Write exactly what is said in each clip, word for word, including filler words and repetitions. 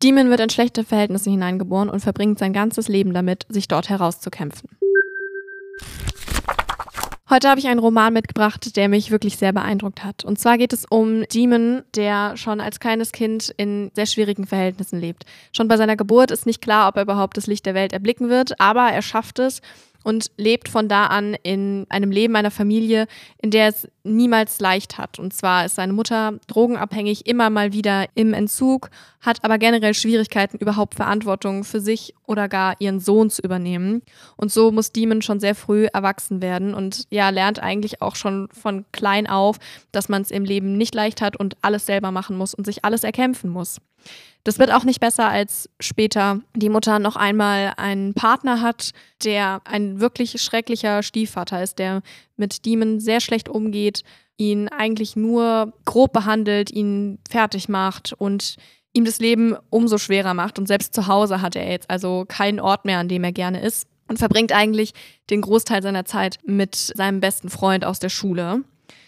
Demon wird in schlechte Verhältnisse hineingeboren und verbringt sein ganzes Leben damit, sich dort herauszukämpfen. Heute habe ich einen Roman mitgebracht, der mich wirklich sehr beeindruckt hat. Und zwar geht es um Demon, der schon als kleines Kind in sehr schwierigen Verhältnissen lebt. Schon bei seiner Geburt ist nicht klar, ob er überhaupt das Licht der Welt erblicken wird, aber er schafft es und lebt von da an in einem Leben einer Familie, in der es niemals leicht hat. Und zwar ist seine Mutter drogenabhängig, immer mal wieder im Entzug, hat aber generell Schwierigkeiten, überhaupt Verantwortung für sich oder gar ihren Sohn zu übernehmen. Und so muss Demon schon sehr früh erwachsen werden und ja, lernt eigentlich auch schon von klein auf, dass man es im Leben nicht leicht hat und alles selber machen muss und sich alles erkämpfen muss. Das wird auch nicht besser, als später die Mutter noch einmal einen Partner hat, der ein wirklich schrecklicher Stiefvater ist, der mit Demon sehr schlecht umgeht, ihn eigentlich nur grob behandelt, ihn fertig macht und ihm das Leben umso schwerer macht. Und selbst zu Hause hat er jetzt also keinen Ort mehr, an dem er gerne ist und verbringt eigentlich den Großteil seiner Zeit mit seinem besten Freund aus der Schule.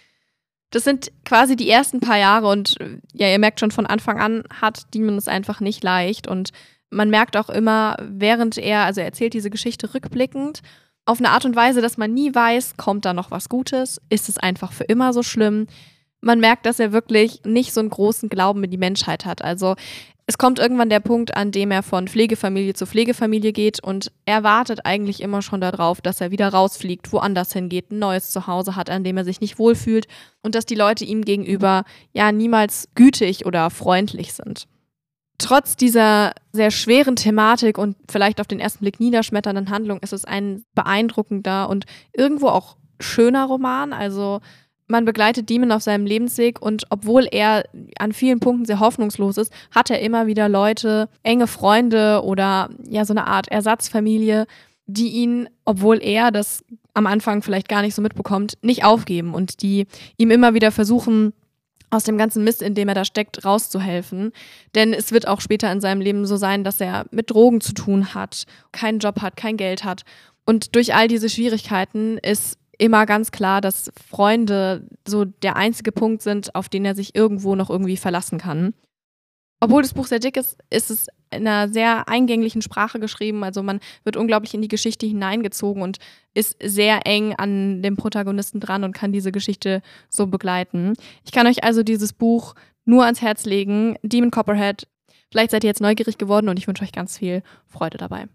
Das sind quasi die ersten paar Jahre und ja, ihr merkt schon, von Anfang an hat Demon es einfach nicht leicht und man merkt auch immer, während er, also er erzählt diese Geschichte rückblickend, auf eine Art und Weise, dass man nie weiß, kommt da noch was Gutes, ist es einfach für immer so schlimm. Man merkt, dass er wirklich nicht so einen großen Glauben in die Menschheit hat, also es kommt irgendwann der Punkt, an dem er von Pflegefamilie zu Pflegefamilie geht und er wartet eigentlich immer schon darauf, dass er wieder rausfliegt, woanders hingeht, ein neues Zuhause hat, an dem er sich nicht wohlfühlt und dass die Leute ihm gegenüber ja niemals gütig oder freundlich sind. Trotz dieser sehr schweren Thematik und vielleicht auf den ersten Blick niederschmetternden Handlung ist es ein beeindruckender und irgendwo auch schöner Roman, also man begleitet Demon auf seinem Lebensweg und obwohl er an vielen Punkten sehr hoffnungslos ist, hat er immer wieder Leute, enge Freunde oder ja so eine Art Ersatzfamilie, die ihn, obwohl er das am Anfang vielleicht gar nicht so mitbekommt, nicht aufgeben und die ihm immer wieder versuchen, aus dem ganzen Mist, in dem er da steckt, rauszuhelfen. Denn es wird auch später in seinem Leben so sein, dass er mit Drogen zu tun hat, keinen Job hat, kein Geld hat. Und durch all diese Schwierigkeiten ist immer ganz klar, dass Freunde so der einzige Punkt sind, auf den er sich irgendwo noch irgendwie verlassen kann. Obwohl das Buch sehr dick ist, ist es in einer sehr eingänglichen Sprache geschrieben. Also man wird unglaublich in die Geschichte hineingezogen und ist sehr eng an dem Protagonisten dran und kann diese Geschichte so begleiten. Ich kann euch also dieses Buch nur ans Herz legen, Demon Copperhead. Vielleicht seid ihr jetzt neugierig geworden und ich wünsche euch ganz viel Freude dabei.